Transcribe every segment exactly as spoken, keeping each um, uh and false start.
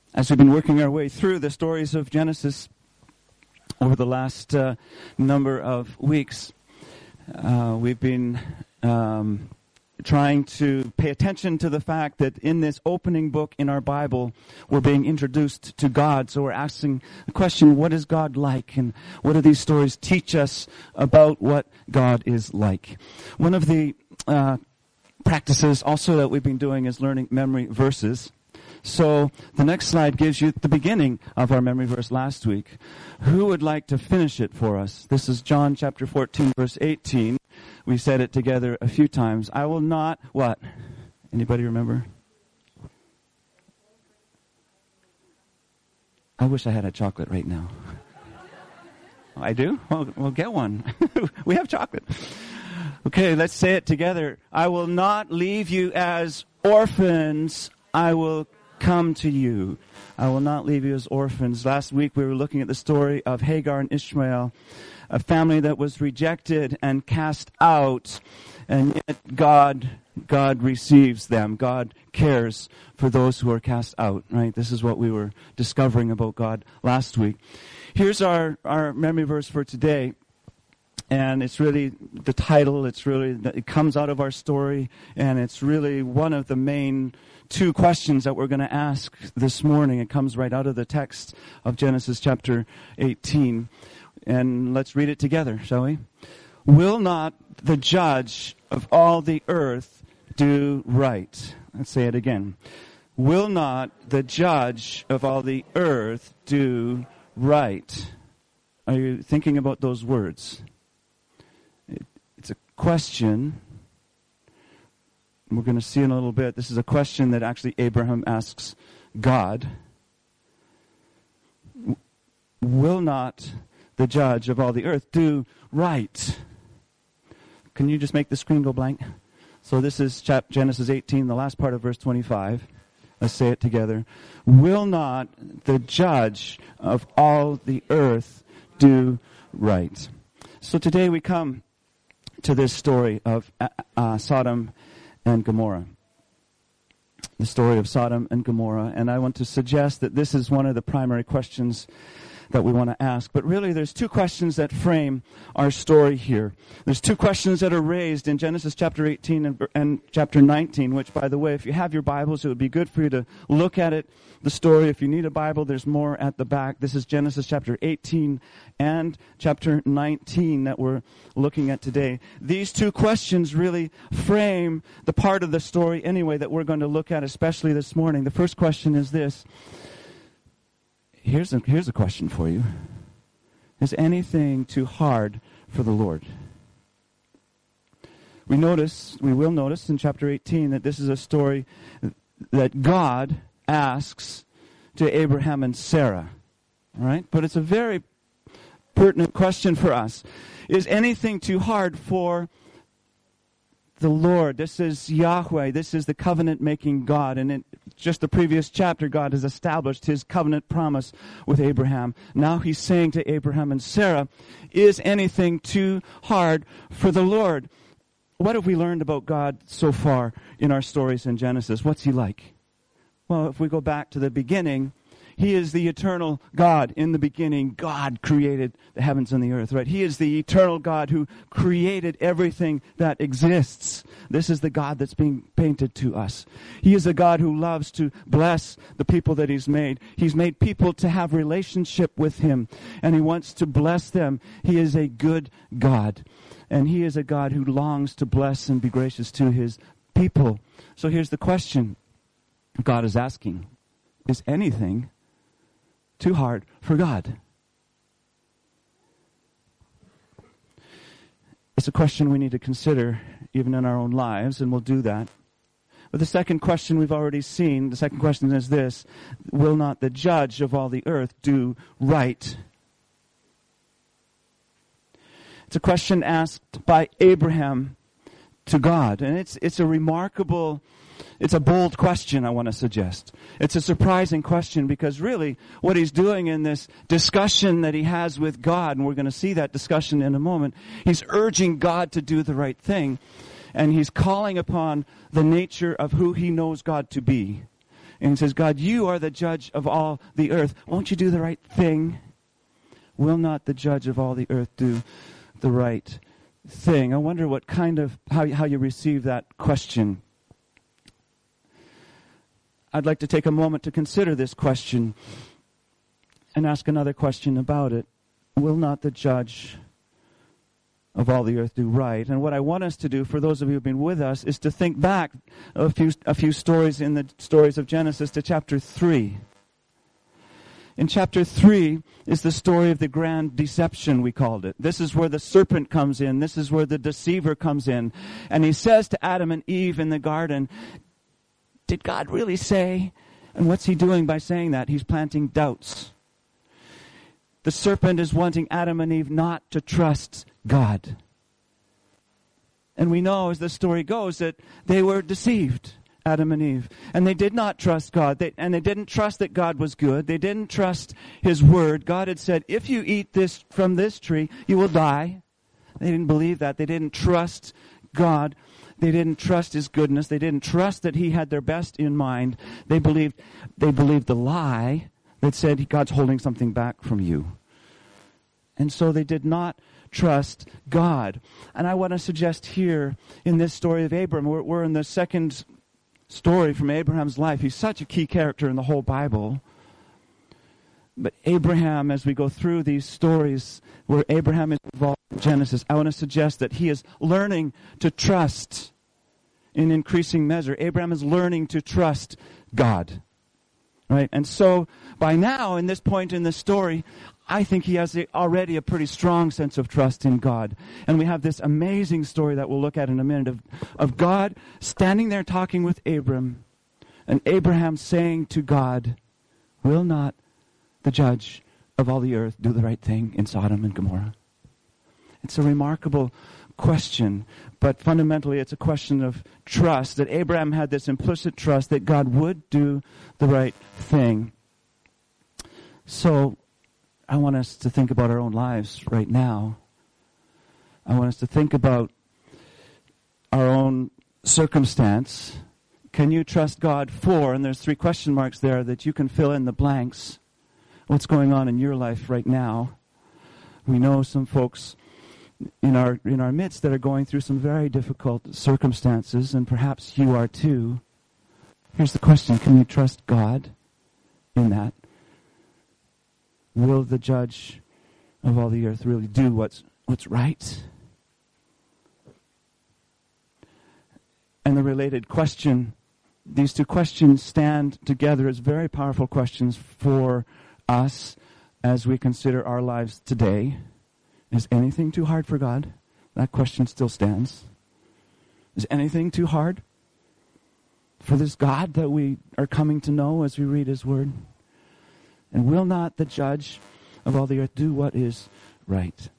As we've been working our way through the stories of Genesis over the last uh, number of weeks, uh, we've been um, trying to pay attention to the fact that in this opening book in our Bible, we're being introduced to God. So we're asking the question, what is God like? And what do these stories teach us about what God is like? One of the uh, practices also that we've been doing is learning memory verses. So the next slide gives you the beginning of our memory verse last week. Who would like to finish it for us? This is John chapter fourteen, verse eighteen. We said it together a few times. I will not, what? Anybody remember? I wish I had a chocolate right now. I do? Well, we'll get one. We have chocolate. Okay, let's say it together. I will not leave you as orphans. I will come to you. I will not leave you as orphans. Last week we were looking at the story of Hagar and Ishmael, a family that was rejected and cast out, and yet God, God receives them. God cares for those who are cast out, right? This is what we were discovering about God last week. Here's our, our memory verse for today. And it's really the title, it's really, it comes out of our story, and it's really one of the main two questions that we're going to ask this morning. It comes right out of the text of Genesis chapter eighteen. And let's read it together, shall we? Will not the judge of all the earth do right? Let's say it again. Will not the judge of all the earth do right? Are you thinking about those words? It's a question. We're going to see in a little bit. This is a question that actually Abraham asks God. Will not the judge of all the earth do right? Can you just make the screen go blank? So this is Genesis eighteen, the last part of verse twenty-five. Let's say it together. Will not the judge of all the earth do right? So today we come to this story of uh, Sodom and Gomorrah. The story of Sodom and Gomorrah. And I want to suggest that this is one of the primary questions that we want to ask. But really, there's two questions that frame our story here. There's two questions that are raised in Genesis chapter eighteen and, and chapter nineteen, which, by the way, if you have your Bibles, it would be good for you to look at it, the story. If you need a Bible, there's more at the back. This is Genesis chapter eighteen and chapter nineteen that we're looking at today. These two questions really frame the part of the story, anyway, that we're going to look at, especially this morning. The first question is this. Here's a, here's a question for you. Is anything too hard for the Lord? We notice, we will notice in chapter eighteen that this is a story that God asks to Abraham and Sarah. All right? But it's a very pertinent question for us. Is anything too hard for the Lord? This is Yahweh. This is the covenant-making God. And in just the previous chapter, God has established his covenant promise with Abraham. Now he's saying to Abraham and Sarah, is anything too hard for the Lord? What have we learned about God so far in our stories in Genesis? What's he like? Well, if we go back to the beginning, he is the eternal God. In the beginning, God created the heavens and the earth, right? He is the eternal God who created everything that exists. This is the God that's being painted to us. He is a God who loves to bless the people that he's made. He's made people to have relationship with him, and he wants to bless them. He is a good God, and he is a God who longs to bless and be gracious to his people. So here's the question God is asking. Is anything too hard for God? It's a question we need to consider even in our own lives, and we'll do that. But the second question we've already seen, the second question is this: will not the judge of all the earth do right? It's a question asked by Abraham to God, and it's it's a remarkable It's a bold question, I want to suggest. It's a surprising question because really what he's doing in this discussion that he has with God, and we're going to see that discussion in a moment, he's urging God to do the right thing, and he's calling upon the nature of who he knows God to be. And he says, God, you are the judge of all the earth. Won't you do the right thing? Will not the judge of all the earth do the right thing? I wonder what kind of, how, how you receive that question. I'd like to take a moment to consider this question and ask another question about it. Will not the judge of all the earth do right? And what I want us to do, for those of you who have been with us, is to think back a few, a few stories in the stories of Genesis to chapter three. In chapter three is the story of the grand deception, we called it. This is where the serpent comes in. This is where the deceiver comes in. And he says to Adam and Eve in the garden, did God really say? And what's he doing by saying that? He's planting doubts. The serpent is wanting Adam and Eve not to trust God. And we know, as the story goes, that they were deceived, Adam and Eve. And they did not trust God. They, and they didn't trust that God was good. They didn't trust His word. God had said, if you eat this from this tree, you will die. They didn't believe that. They didn't trust God. They didn't trust His goodness. They didn't trust that He had their best in mind. They believed, they believed the lie that said God's holding something back from you. And so they did not trust God. And I want to suggest here in this story of Abram, we're, we're in the second story from Abraham's life. He's such a key character in the whole Bible. But Abraham, as we go through these stories where Abraham is involved in Genesis, I want to suggest that he is learning to trust in increasing measure. Abraham is learning to trust God. Right? And so by now, in this point in the story, I think he has a, already a pretty strong sense of trust in God. And we have this amazing story that we'll look at in a minute of, of God standing there talking with Abram, and Abraham saying to God, will not the judge of all the earth do the right thing in Sodom and Gomorrah? It's a remarkable question, but fundamentally it's a question of trust, that Abraham had this implicit trust that God would do the right thing. So I want us to think about our own lives right now. I want us to think about our own circumstance. Can you trust God for, and there's three question marks there that you can fill in the blanks, what's going on in your life right now. We know some folks in our in our midst that are going through some very difficult circumstances, and perhaps you are too. Here's the question: can you trust God in that? Will the judge of all the earth really do what's what's right? And the related question, these two questions stand together as very powerful questions for us as we consider our lives today. Is anything too hard for God? That question still stands. Is anything too hard for this God that we are coming to know as we read His Word? And will not the judge of all the earth do what is right?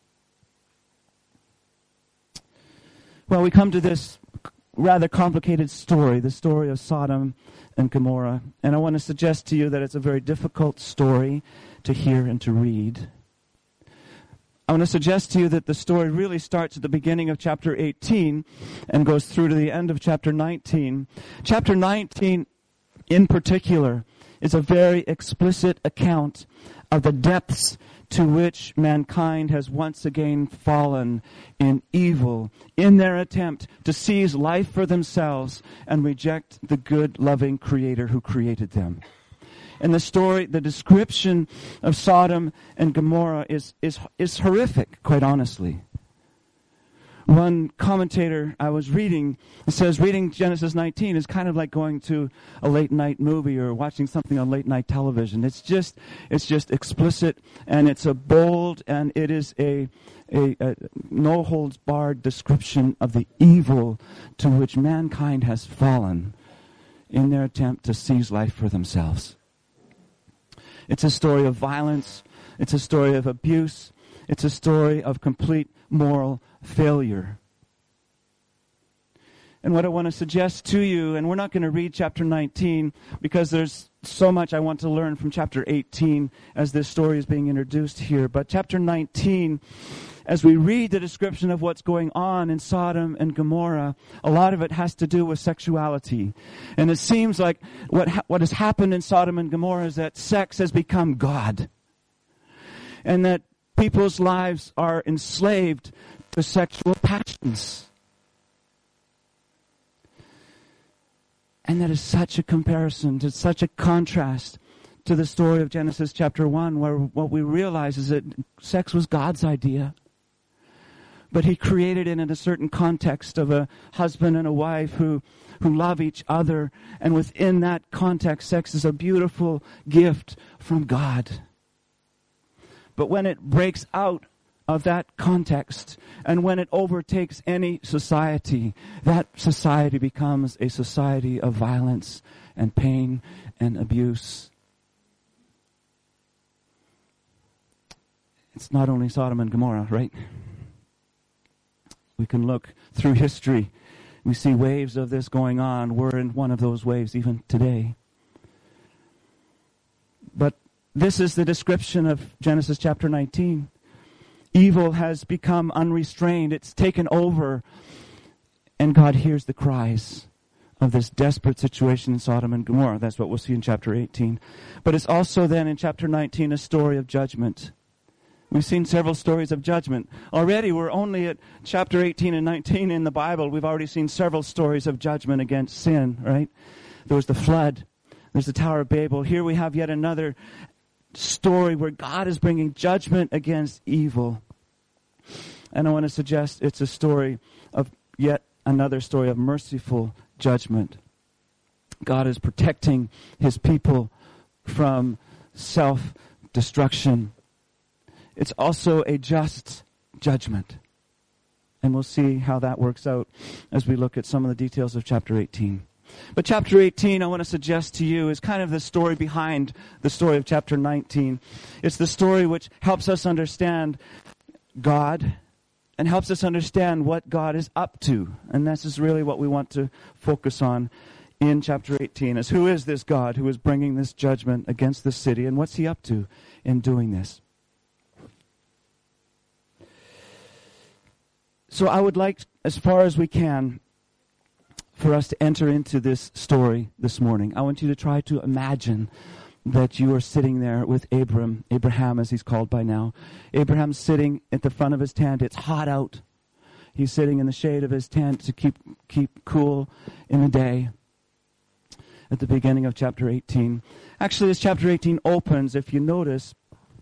Well, we come to this rather complicated story, the story of Sodom and Gomorrah. And I want to suggest to you that it's a very difficult story to hear and to read. I want to suggest to you that the story really starts at the beginning of chapter eighteen and goes through to the end of chapter nineteen. Chapter nineteen, in particular, is a very explicit account of the depths to which mankind has once again fallen in evil in their attempt to seize life for themselves and reject the good, loving Creator who created them. And the story, the description of Sodom and Gomorrah is, is, is horrific, quite honestly. One commentator I was reading says reading Genesis nineteen is kind of like going to a late night movie or watching something on late night television. It's just, it's just explicit, and it's a bold, and it is a, a, a no holds barred description of the evil to which mankind has fallen in their attempt to seize life for themselves. It's a story of violence. It's a story of abuse. It's a story of complete moral failure. And what I want to suggest to you, and we're not going to read chapter nineteen because there's so much I want to learn from chapter eighteen as this story is being introduced here. But chapter nineteen, as we read the description of what's going on in Sodom and Gomorrah, a lot of it has to do with sexuality. And it seems like what ha- what has happened in Sodom and Gomorrah is that sex has become God. And that people's lives are enslaved to sexual passions. And that is such a comparison, to such a contrast to the story of Genesis chapter one, where what we realize is that sex was God's idea. But he created it in a certain context of a husband and a wife who, who love each other. And within that context, sex is a beautiful gift from God. But when it breaks out of that context, and when it overtakes any society, that society becomes a society of violence and pain and abuse. It's not only Sodom and Gomorrah, right? We can look through history. We see waves of this going on. We're in one of those waves even today. But this is the description of Genesis chapter nineteen. Evil has become unrestrained. It's taken over. And God hears the cries of this desperate situation in Sodom and Gomorrah. That's what we'll see in chapter eighteen. But it's also then in chapter nineteen a story of judgment. We've seen several stories of judgment. Already we're only at chapter eighteen and nineteen in the Bible. We've already seen several stories of judgment against sin, right? There was the flood. There's the Tower of Babel. Here we have yet another story where God is bringing judgment against evil. And I want to suggest it's a story of yet another story of merciful judgment. God is protecting his people from self-destruction. It's also a just judgment. And we'll see how that works out as we look at some of the details of chapter eighteen. But chapter eighteen, I want to suggest to you, is kind of the story behind the story of chapter nineteen. It's the story which helps us understand God and helps us understand what God is up to. And this is really what we want to focus on in chapter eighteen, is who is this God who is bringing this judgment against the city, and what's he up to in doing this? So I would like, as far as we can, for us to enter into this story this morning. I want you to try to imagine that you are sitting there with Abram, Abraham as he's called by now. Abraham's sitting at the front of his tent. It's hot out. He's sitting in the shade of his tent to keep keep cool in the day. At the beginning of chapter eighteen. Actually, as chapter eighteen opens, if you notice,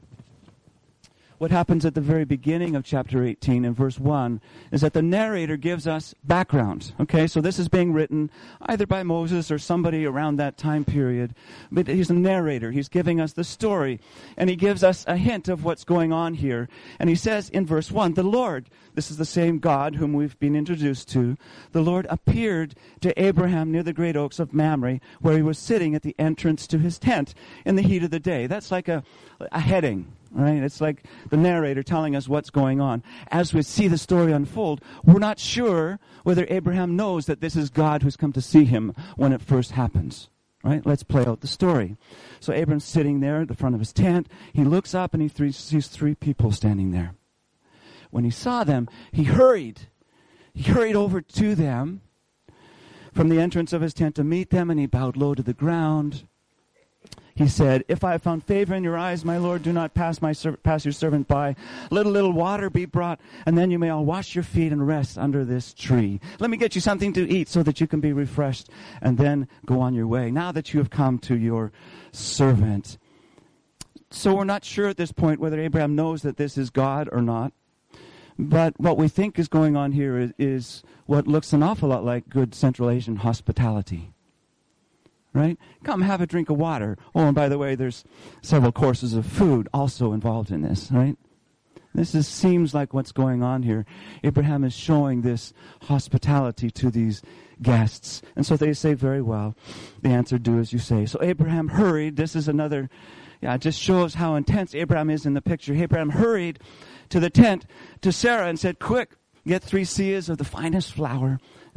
what happens at the very beginning of chapter eighteen in verse one is that the narrator gives us background. Okay, so this is being written either by Moses or somebody around that time period. But he's a narrator. He's giving us the story. And he gives us a hint of what's going on here. And he says in verse one, the Lord, this is the same God whom we've been introduced to, the Lord appeared to Abraham near the great oaks of Mamre, where he was sitting at the entrance to his tent in the heat of the day. That's like a, a heading. Right? It's like the narrator telling us what's going on. As we see the story unfold, we're not sure whether Abraham knows that this is God who's come to see him when it first happens. Right? Let's play out the story. So Abram's sitting there at the front of his tent. He looks up and he th- sees three people standing there. When he saw them, he hurried. He hurried over to them from the entrance of his tent to meet them, and he bowed low to the ground. He said, if I have found favor in your eyes, my Lord, do not pass my ser- pass your servant by. Let a little water be brought, and then you may all wash your feet and rest under this tree. Let me get you something to eat so that you can be refreshed, and then go on your way, now that you have come to your servant. So we're not sure at this point whether Abraham knows that this is God or not. But what we think is going on here is, is what looks an awful lot like good Central Asian hospitality. Right? Come have a drink of water. Oh, and by the way, there's several courses of food also involved in this, right? This is, seems like what's going on here. Abraham is showing this hospitality to these guests. And so they say, very well. The answer, do as you say. So Abraham hurried. This is another, yeah, it just shows how intense Abraham is in the picture. Abraham hurried to the tent to Sarah and said, quick, get three seahs of the finest flour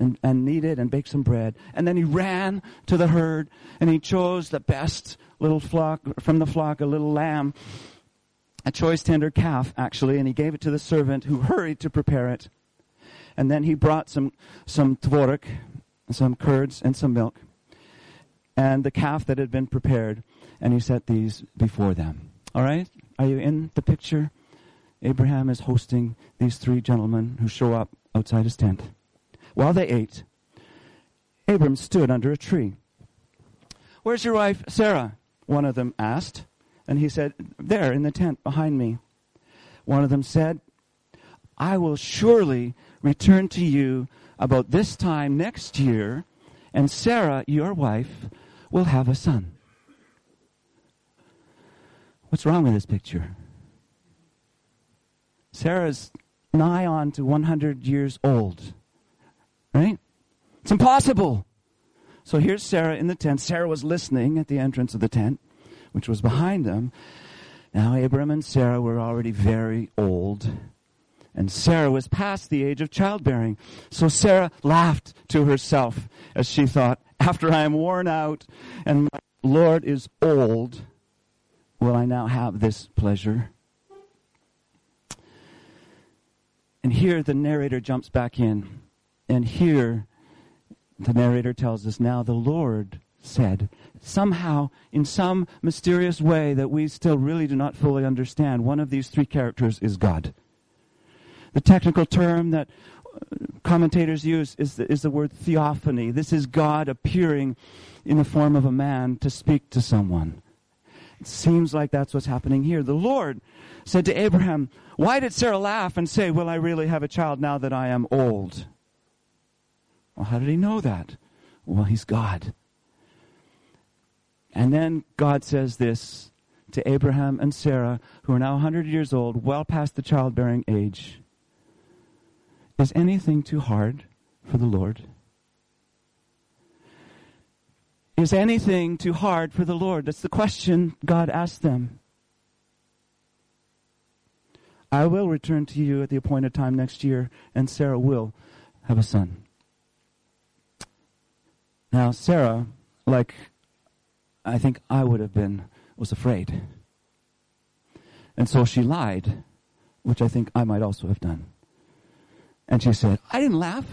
and, and kneaded and baked some bread. And then he ran to the herd and he chose the best little flock, from the flock, a little lamb, a choice tender calf, actually, and he gave it to the servant who hurried to prepare it. And then he brought some, some tvorok, some curds and some milk, and the calf that had been prepared, and he set these before them. All right? Are you in the picture? Abraham is hosting these three gentlemen who show up outside his tent. While they ate, Abram stood under a tree. "Where's your wife, Sarah?" one of them asked. And he said, "There, in the tent behind me." One of them said, "I will surely return to you about this time next year, and Sarah, your wife, will have a son." What's wrong with this picture? Sarah's nigh on to one hundred years old, right? It's impossible. So here's Sarah in the tent. Sarah was listening at the entrance of the tent, which was behind them. Now Abram and Sarah were already very old, and Sarah was past the age of childbearing. So Sarah laughed to herself as she thought, after I am worn out and my Lord is old, will I now have this pleasure? And here the narrator jumps back in. And here the narrator tells us, now the Lord said, somehow, in some mysterious way that we still really do not fully understand, one of these three characters is God. The technical term that commentators use is the, is the word theophany. This is God appearing in the form of a man to speak to someone. It seems like that's what's happening here. The Lord said to Abraham, why did Sarah laugh and say, will I really have a child now that I am old? Well, how did he know that? Well, he's God. And then God says this to Abraham and Sarah, who are now one hundred years old, well past the childbearing age. Is anything too hard for the Lord? Is anything too hard for the Lord? That's the question God asked them. I will return to you at the appointed time next year, and Sarah will have a son. Now, Sarah, like I think I would have been, was afraid. And so she lied, which I think I might also have done. And she said, I didn't laugh.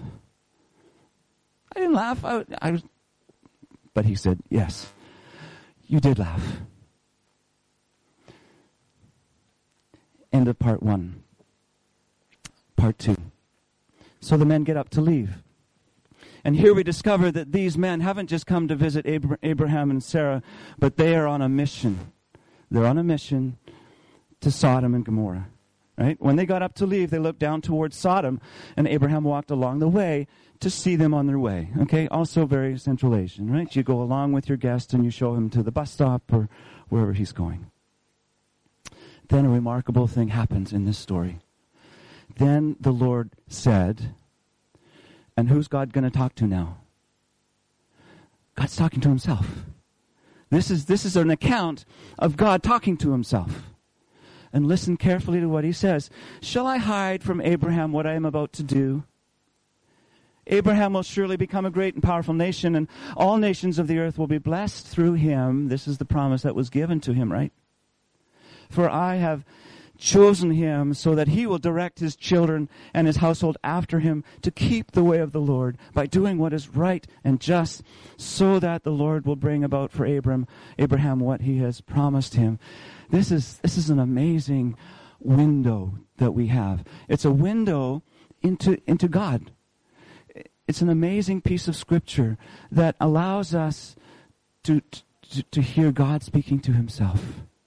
I didn't laugh. I, I was... But he said, yes, you did laugh. End of part one. Part two. So the men get up to leave. And here we discover that these men haven't just come to visit Abra- Abraham and Sarah, but they are on a mission. They're on a mission to Sodom and Gomorrah. Right? When they got up to leave, they looked down towards Sodom, and Abraham walked along the way to see them on their way. Okay? Also very Central Asian, right? You go along with your guest and you show him to the bus stop or wherever he's going. Then a remarkable thing happens in this story. Then the Lord said, and who's God going to talk to now? God's talking to himself. This is, this is an account of God talking to himself. And listen carefully to what he says. Shall I hide from Abraham what I am about to do? Abraham will surely become a great and powerful nation, and all nations of the earth will be blessed through him. This is the promise that was given to him, right? For I have chosen him so that he will direct his children and his household after him to keep the way of the Lord by doing what is right and just, so that the Lord will bring about for Abram, Abraham what he has promised him. This is this is an amazing window that we have. It's a window into into God. It's an amazing piece of scripture that allows us to to, to hear God speaking to himself.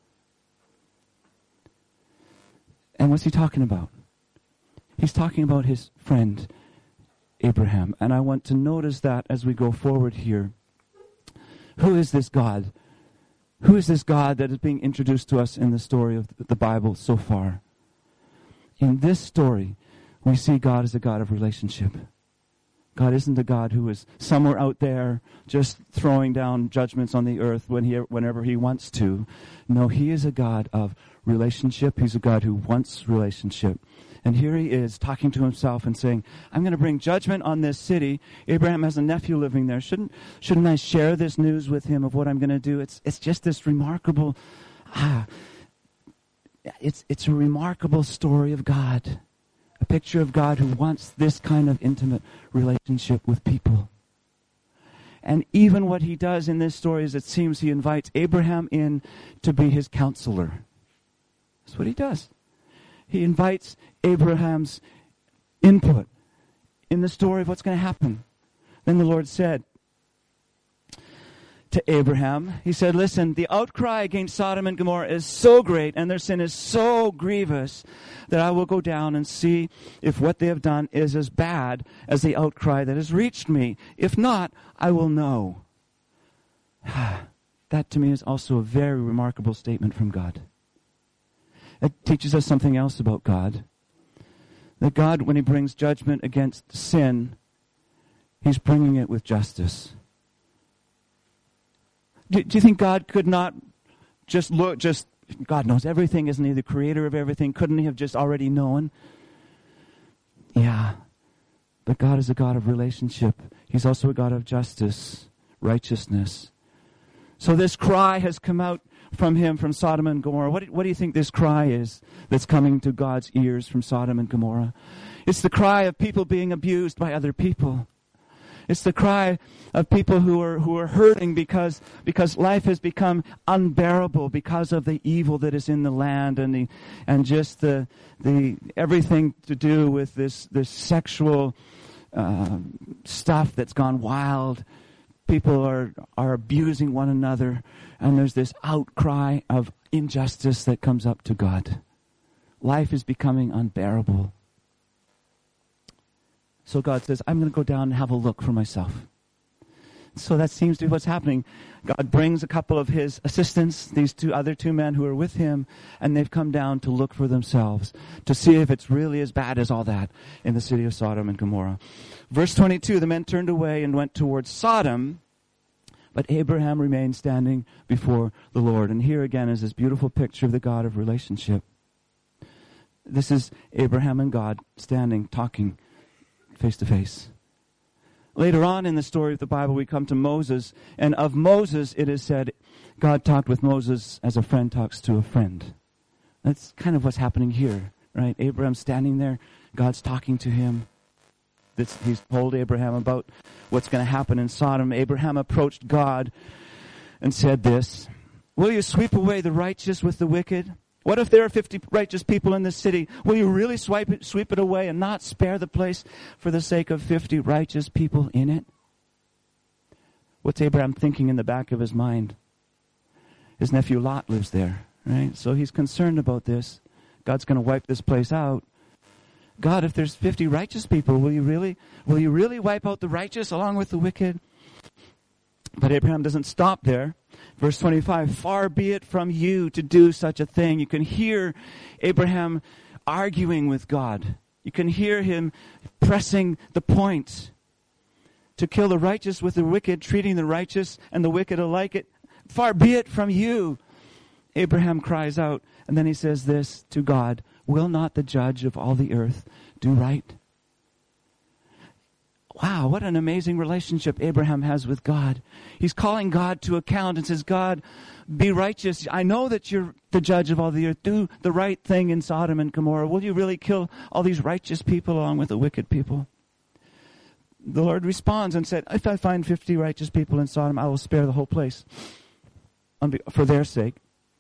And what's he talking about? He's talking about his friend Abraham. And I want to notice that as we go forward here. Who is this God? Who is this God that is being introduced to us in the story of the Bible so far? In this story, we see God as a God of relationship. God isn't a God who is somewhere out there just throwing down judgments on the earth when he, whenever he wants to. No, he is a God of relationship. He's a God who wants relationship. And here he is talking to himself and saying, I'm going to bring judgment on this city. Abraham has a nephew living there. Shouldn't, shouldn't I share this news with him of what I'm going to do? It's, it's just this remarkable, ah, it's, it's a remarkable story of God. A picture of God who wants this kind of intimate relationship with people. And even what he does in this story is it seems he invites Abraham in to be his counselor. That's what he does. He invites Abraham's input in the story of what's going to happen. Then the Lord said to Abraham, he said, listen, the outcry against Sodom and Gomorrah is so great and their sin is so grievous that I will go down and see if what they have done is as bad as the outcry that has reached me. If not, I will know. That to me is also a very remarkable statement from God. It teaches us something else about God. That God, when he brings judgment against sin, he's bringing it with justice. Do, do you think God could not just look, just, God knows everything, isn't he the creator of everything? Couldn't he have just already known? Yeah. But God is a God of relationship. He's also a God of justice, righteousness. So this cry has come out from him, from Sodom and Gomorrah. What, what do you think this cry is that's coming to God's ears from Sodom and Gomorrah? It's the cry of people being abused by other people. It's the cry of people who are who are hurting because because life has become unbearable because of the evil that is in the land and the and just the the everything to do with this this sexual uh, stuff that's gone wild. People are are abusing one another, and there's this outcry of injustice that comes up to God. Life is becoming unbearable. So God says, I'm going to go down and have a look for myself. So that seems to be what's happening. God brings a couple of his assistants, these two other two men who are with him, and they've come down to look for themselves, to see if it's really as bad as all that in the city of Sodom and Gomorrah. Verse twenty-two, the men turned away and went towards Sodom, but Abraham remained standing before the Lord. And here again is this beautiful picture of the God of relationship. This is Abraham and God standing, talking face to face. Later on in the story of the Bible, we come to Moses, and of Moses it is said, God talked with Moses as a friend talks to a friend. That's kind of what's happening here, right? Abraham's standing there, God's talking to him. This, he's told Abraham about what's going to happen in Sodom. Abraham approached God and said this, will you sweep away the righteous with the wicked? What if there are fifty righteous people in this city? Will you really swipe it, sweep it away and not spare the place for the sake of fifty righteous people in it? What's Abraham thinking in the back of his mind? His nephew Lot lives there, right? So he's concerned about this. God's going to wipe this place out. God, if there's fifty righteous people, will you really, will you really wipe out the righteous along with the wicked? But Abraham doesn't stop there. Verse twenty-five, far be it from you to do such a thing. You can hear Abraham arguing with God. You can hear him pressing the point to kill the righteous with the wicked, treating the righteous and the wicked alike. It, far be it from you. Abraham cries out, and then he says this to God, will not the judge of all the earth do right? Wow, what an amazing relationship Abraham has with God. He's calling God to account and says, God, be righteous. I know that you're the judge of all the earth. Do the right thing in Sodom and Gomorrah. Will you really kill all these righteous people along with the wicked people? The Lord responds and said, if I find fifty righteous people in Sodom, I will spare the whole place for their sake.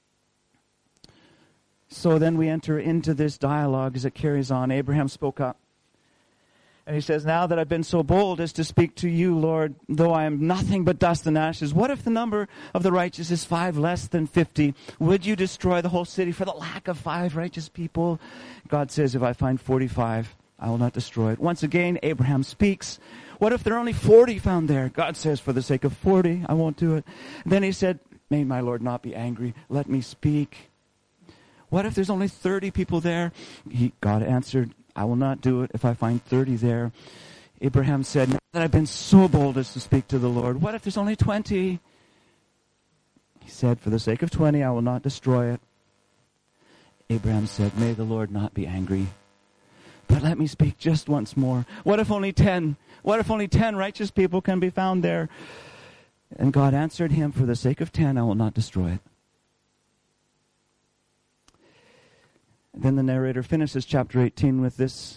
So then we enter into this dialogue as it carries on. Abraham spoke up. And he says, now that I've been so bold as to speak to you, Lord, though I am nothing but dust and ashes, what if the number of the righteous is five less than fifty? Would you destroy the whole city for the lack of five righteous people? God says, if I find forty-five, I will not destroy it. Once again, Abraham speaks. What if there are only forty found there? God says, for the sake of forty, I won't do it. Then he said, may my Lord not be angry. Let me speak. What if there's only thirty people there? He, God answered, I will not do it if I find thirty there. Abraham said, now that I've been so bold as to speak to the Lord, what if there's only twenty? He said, for the sake of twenty, I will not destroy it. Abraham said, may the Lord not be angry, but let me speak just once more. What if only ten? What if only ten righteous people can be found there? And God answered him, for the sake of ten, I will not destroy it. Then the narrator finishes chapter eighteen with this.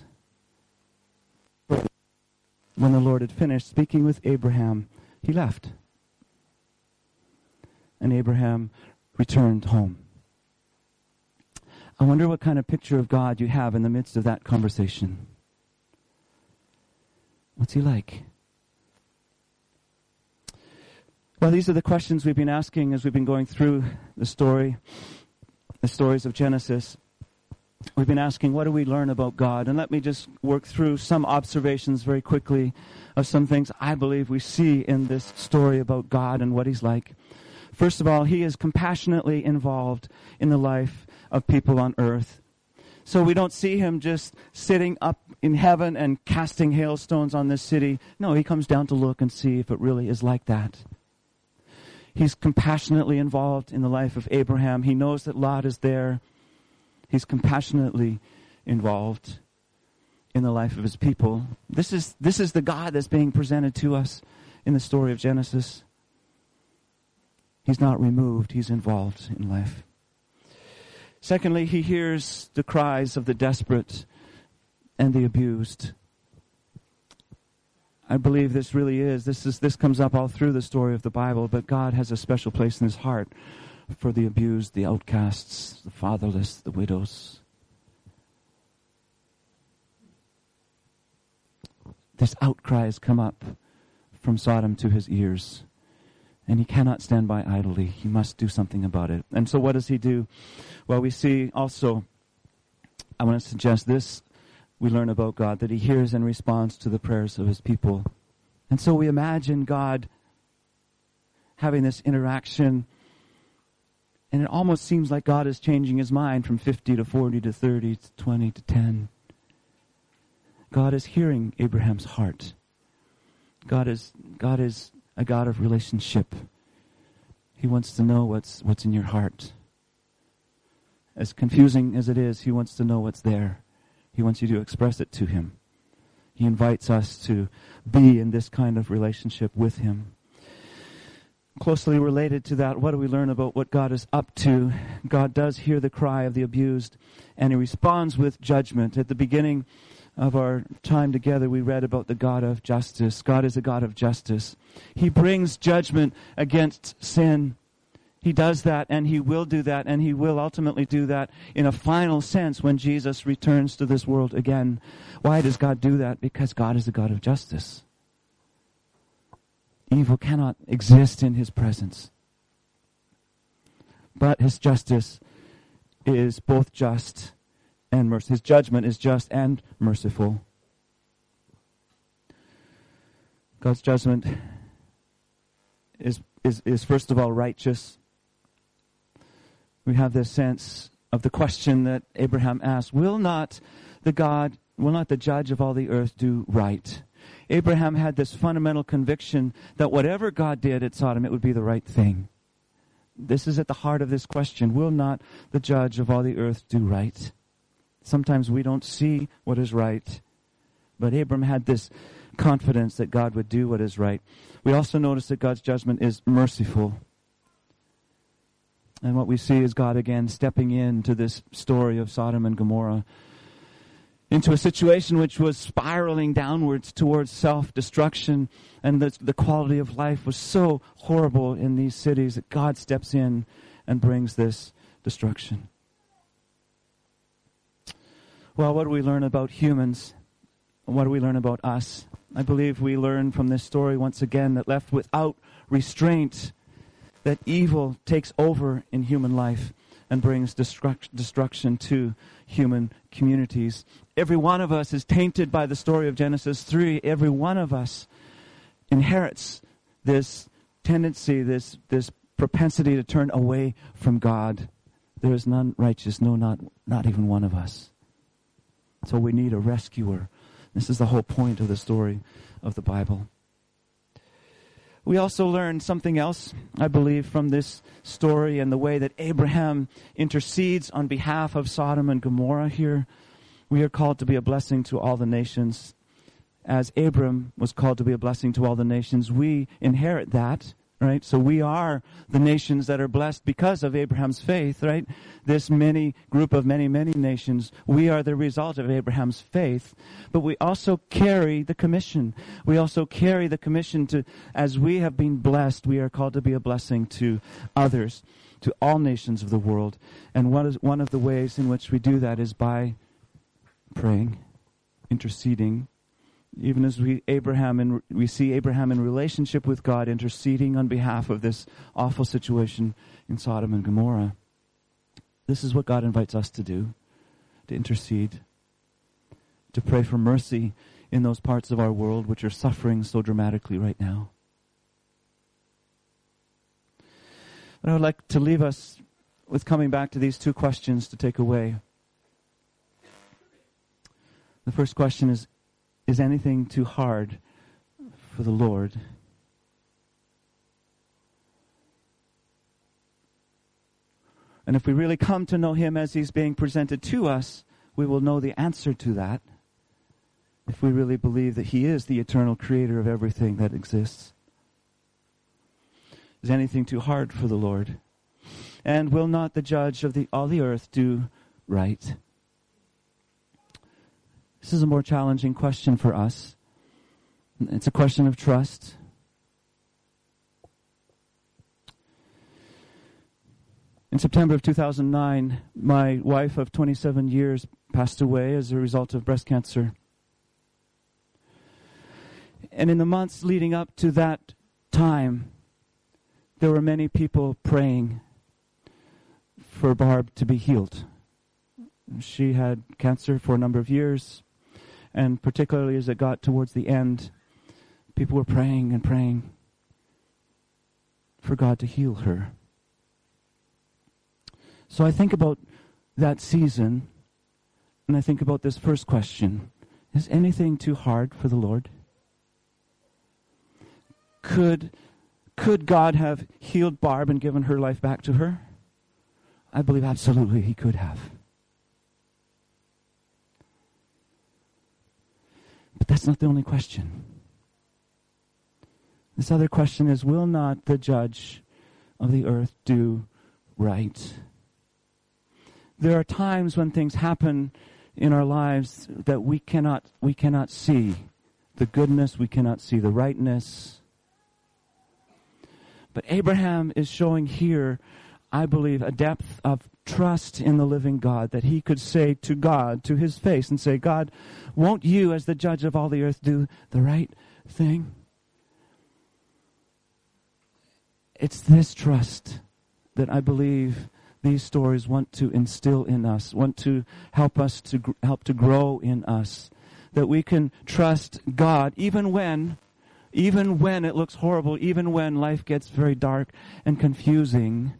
When the Lord had finished speaking with Abraham, he left. And Abraham returned home. I wonder what kind of picture of God you have in the midst of that conversation. What's he like? Well, these are the questions we've been asking as we've been going through the story, the stories of Genesis. We've been asking, what do we learn about God? And let me just work through some observations very quickly of some things I believe we see in this story about God and what he's like. First of all, he is compassionately involved in the life of people on earth. So we don't see him just sitting up in heaven and casting hailstones on this city. No, he comes down to look and see if it really is like that. He's compassionately involved in the life of Abraham. He knows that Lot is there. He's compassionately involved in the life of his people. This is, this is the God that's being presented to us in the story of Genesis. He's not removed. He's involved in life. Secondly, he hears the cries of the desperate and the abused. I believe this really is, this is, this comes up all through the story of the Bible, but God has a special place in his heart for the abused, the outcasts, the fatherless, the widows. This outcry has come up from Sodom to his ears, and he cannot stand by idly. He must do something about it. And so what does he do? Well, we see also, I want to suggest this, we learn about God, that he hears and responds to the prayers of his people. And so we imagine God having this interaction, and it almost seems like God is changing his mind from fifty to forty to thirty to twenty to ten. God is hearing Abraham's heart. God is God is a God of relationship. He wants to know what's what's in your heart. As confusing as it is, he wants to know what's there. He wants you to express it to him. He invites us to be in this kind of relationship with him. Closely related to that, what do we learn about what God is up to? God does hear the cry of the abused, and he responds with judgment. At the beginning of our time together, we read about the God of justice. God is a God of justice. He brings judgment against sin. He does that, and he will do that, and he will ultimately do that in a final sense when Jesus returns to this world again. Why does God do that? Because God is a God of justice. Evil cannot exist in his presence. But his justice is both just and merciful. His judgment is just and merciful. God's judgment is, is, is first of all righteous. We have this sense of the question that Abraham asked, will not the God, will not the judge of all the earth do right? Abraham had this fundamental conviction that whatever God did at Sodom, it would be the right thing. This is at the heart of this question. Will not the judge of all the earth do right? Sometimes we don't see what is right, but Abram had this confidence that God would do what is right. We also notice that God's judgment is merciful. And what we see is God again stepping into this story of Sodom and Gomorrah, into a situation which was spiraling downwards towards self-destruction, and the, the quality of life was so horrible in these cities that God steps in and brings this destruction. Well, what do we learn about humans? What do we learn about us? I believe we learn from this story once again that left without restraint, that evil takes over in human life and brings destruct- destruction to human communities. Every one of us is tainted by the story of Genesis three. Every one of us inherits this tendency, this, this propensity to turn away from God. There is none righteous, no, not, not even one of us. So we need a rescuer This is the whole point of the story of the Bible. We also learn something else, I believe, from this story and the way that Abraham intercedes on behalf of Sodom and Gomorrah here. We are called to be a blessing to all the nations. As Abram was called to be a blessing to all the nations, we inherit that, right? So we are the nations that are blessed because of Abraham's faith, right? This many group of many, many nations, we are the result of Abraham's faith. But we also carry the commission. We also carry the commission to, as we have been blessed, we are called to be a blessing to others, to all nations of the world. And one is one of the ways in which we do that is by praying, interceding. Even as we Abraham and we see Abraham in relationship with God, interceding on behalf of this awful situation in Sodom and Gomorrah. This is what God invites us to do, to intercede, to pray for mercy in those parts of our world which are suffering so dramatically right now. But I would like to leave us with coming back to these two questions to take away. The first question is, Is anything too hard for the Lord? And if we really come to know Him as He's being presented to us, we will know the answer to that. If we really believe that He is the eternal creator of everything that exists. Is anything too hard for the Lord? And will not the judge of the, all the earth do right? This is a more challenging question for us. It's a question of trust. In September of two thousand nine, my wife of twenty-seven years passed away as a result of breast cancer. And in the months leading up to that time, there were many people praying for Barb to be healed. She had cancer for a number of years. And particularly as it got towards the end, people were praying and praying for God to heal her. So I think about that season, and I think about this first question. Is anything too hard for the Lord? Could, could God have healed Barb and given her life back to her? I believe absolutely He could have. But that's not the only question. This other question is, will not the judge of the earth do right? There are times when things happen in our lives that we cannot we cannot see the goodness, we cannot see the rightness. But Abraham is showing here, I believe, a depth of trust in the living God, that he could say to God, to his face, and say, God, won't you, as the judge of all the earth, do the right thing? It's this trust that I believe these stories want to instill in us, want to help us to gr- help to grow in us, that we can trust God even when, even when it looks horrible, even when life gets very dark and confusing.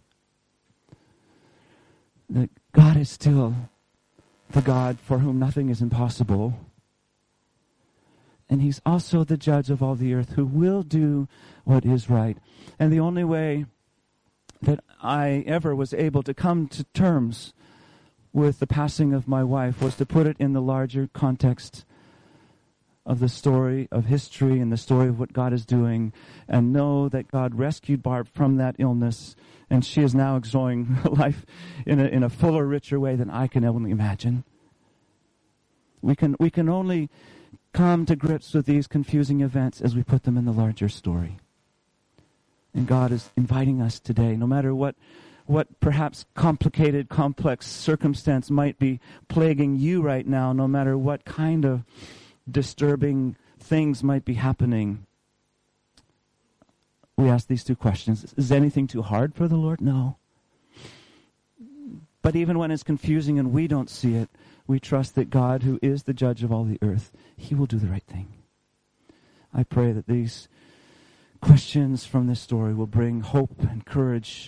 That God is still the God for whom nothing is impossible. And He's also the judge of all the earth who will do what is right. And the only way that I ever was able to come to terms with the passing of my wife was to put it in the larger context of the story of history and the story of what God is doing, and know that God rescued Barb from that illness, and she is now enjoying life in a, in a fuller, richer way than I can only imagine. We can, we can only come to grips with these confusing events as we put them in the larger story. And God is inviting us today, no matter what, what perhaps complicated, complex circumstance might be plaguing you right now, no matter what kind of disturbing things might be happening. We ask these two questions. Is anything too hard for the Lord? No. But even when it's confusing and we don't see it, we trust that God, who is the judge of all the earth, He will do the right thing. I pray that these questions from this story will bring hope and courage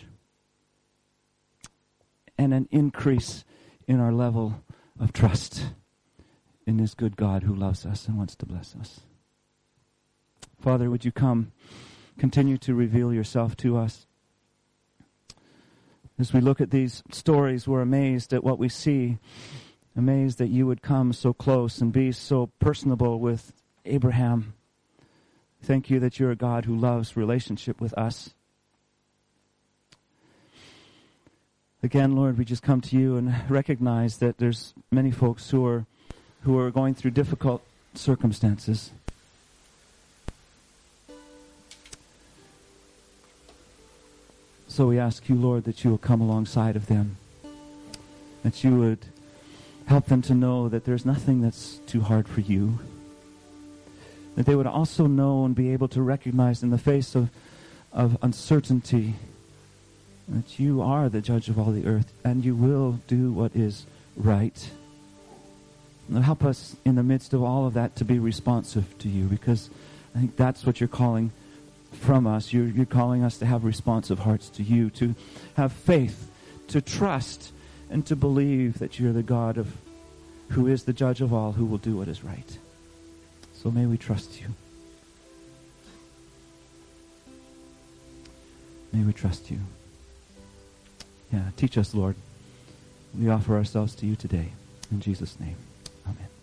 and an increase in our level of trust in this good God who loves us and wants to bless us. Father, would you come, continue to reveal yourself to us. As we look at these stories, we're amazed at what we see, amazed that you would come so close and be so personable with Abraham. Thank you that you're a God who loves relationship with us. Again, Lord, we just come to you and recognize that there's many folks who are who are going through difficult circumstances. So we ask you, Lord, that you will come alongside of them, that you would help them to know that there's nothing that's too hard for you, that they would also know and be able to recognize in the face of, of uncertainty that you are the judge of all the earth and you will do what is right. And help us in the midst of all of that to be responsive to you, because I think that's what you're calling from us. You're, you're calling us to have responsive hearts to you, to have faith, to trust, and to believe that you're the God of who is the judge of all, who will do what is right. So may we trust you. May we trust you. Yeah, teach us, Lord. We offer ourselves to you today. In Jesus' name, amen.